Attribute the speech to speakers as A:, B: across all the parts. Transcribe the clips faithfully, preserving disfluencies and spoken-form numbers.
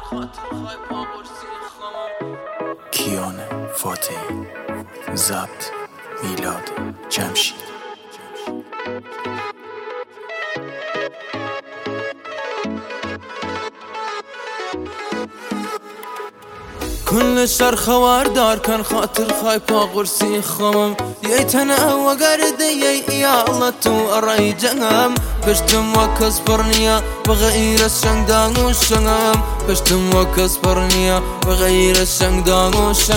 A: کیانه فاتحی، ضبط میلاد جمشید.
B: كل الشر خواردار كان خاطر خايبة غرسي خمم ييتنا وقرد يي يا الله تو أري جنم بشتم وكسبرنيا بغير الشنقان والشنم بشتم وكسبرنيا بغير الشنقان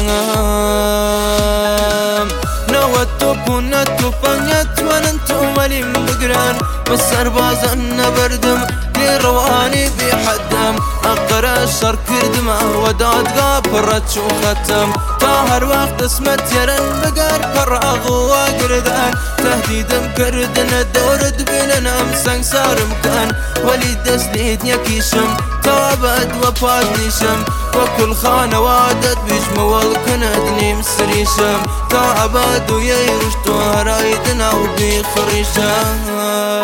B: والشنم نوتو بنتو بنيت وننتو ملي بقران بس أربازنا بردم رواني بحدم أقرأ الشر كردما وداد قابرت شو ختم تاهر وقت اسمت يرن بقر فراغ وقردان تهديدم كردنا دورد بيننا مسان صار مكان ولي دسليد يكيشم تابد وفاد نيشم وكل خانة وادت بيجمع والكندني مسريشم تابد ويرشت وهرايدنا وبيخريشم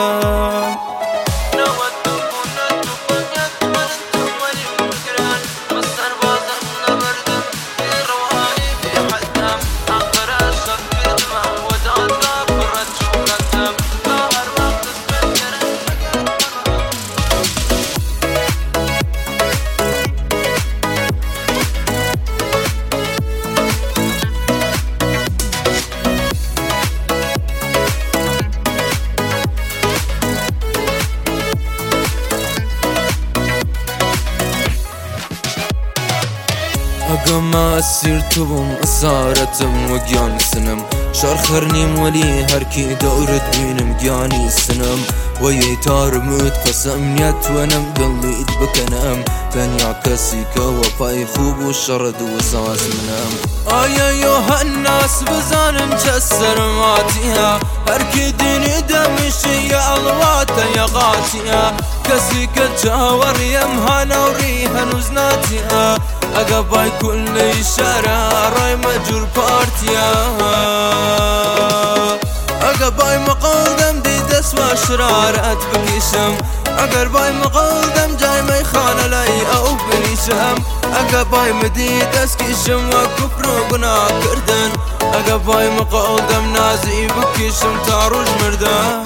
B: أقام أسير تبم أسارتم وقيان سنم شرخرني ولي هركي دورت بينم قياني سنم ويتار موت قسم يت ونم قلبي بكنم كان يعكسيك وفاي خوب والشرد وساس منام آيا يوها الناس بزانم جسر ماتيها هركي ديني دمشي يا الواتا يا غاتيها كسيك الجاور يمهانا وريها نزناتيها أقباي كل شارع راي مجور بارتيا أقباي مقودم دي دسوا شرارات بكيشم أقرباي مقودم جاي ما يخان لي أو بليشم أقباي مدي دسكيشم وكفر وقنا كردن أقباي مقودم نازي بكيشم تاروج مردان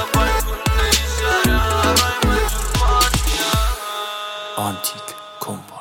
A: آنتیک کمپانی.